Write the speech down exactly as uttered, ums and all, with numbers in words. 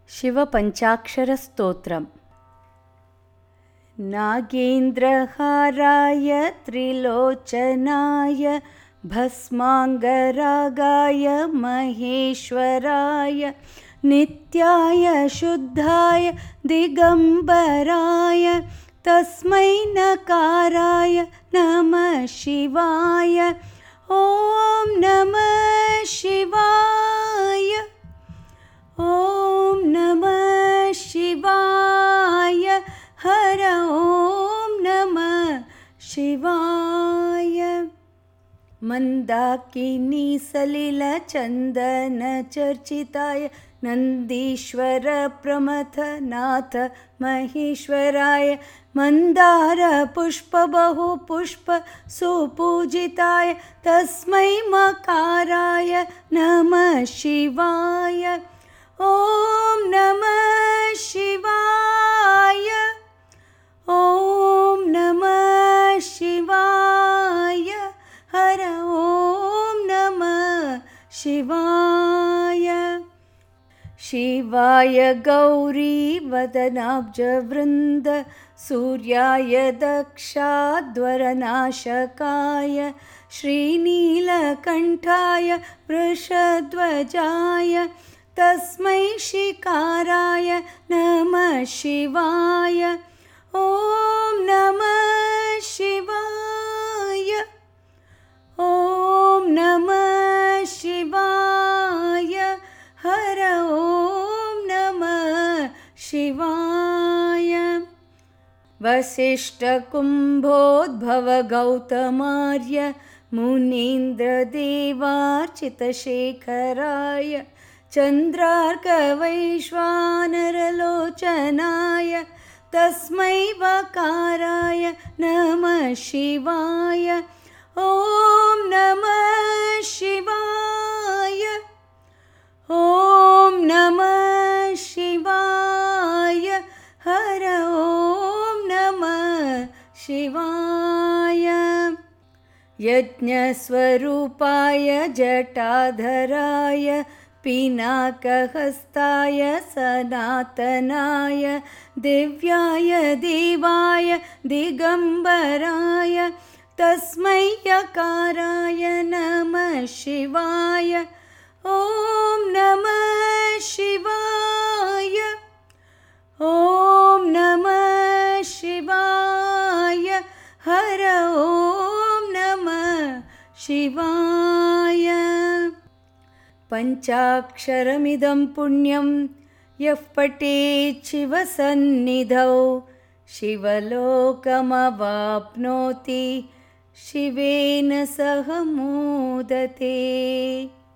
शिवपञ्चाक्षरस्तोत्रम्। नागेन्द्रहाराय त्रिलोचनाय भस्माङ्गरागाय महेश्वराय नित्याय शुद्धाय दिगम्बराय तस्मै नकाराय नमः शिवाय। ॐ नमः शिवाय। ॐ नमः शिवाय। हर ॐ नमः शिवाय। मन्दाकिनी सलिलचन्दन चर्चिताय नन्दीश्वर प्रमथनाथ महेश्वराय मन्दार पुष्प बहु पुष्प सुपूजिताय तस्मै मकाराय नमः शिवाय। ॐ नमः शिवाय। ॐ नमः शिवाय। हर ॐ नमः शिवाय। शिवाय गौरी वदनाब्जवृन्द सूर्याय दक्षाध्वरनाशकाय श्रीनीलकण्ठाय वृषध्वजाय तस्मै शिकाराय नमः शिवाय। ॐ नमः शिवाय। ॐ नमः शिवाय। हर ॐ नमः शिवाय। वसिष्ठकुम्भोद्भवगौतमार्य मुनीन्द्रदेवार्चितशेखराय चन्द्रार्कवैश्वानरलोचनाय तस्मै वकाराय नमः शिवाय। ॐ नमः शिवाय। ॐ नमः शिवाय। हर ॐ नमः शिवाय। यज्ञस्वरूपाय जटाधराय पिनाकहस्ताय सनातनाय दिव्याय देवाय दिगम्बराय तस्मै यकाराय नमः शिवाय। ॐ नमः शिवाय। ॐ नमः शिवाय। हर ॐ नमः शिवाय। पञ्चाक्षरमिदं पुण्यं यः पठेत् शिवसन्निधौ शिवलोकमवाप्नोति शिवेन सह मोदते।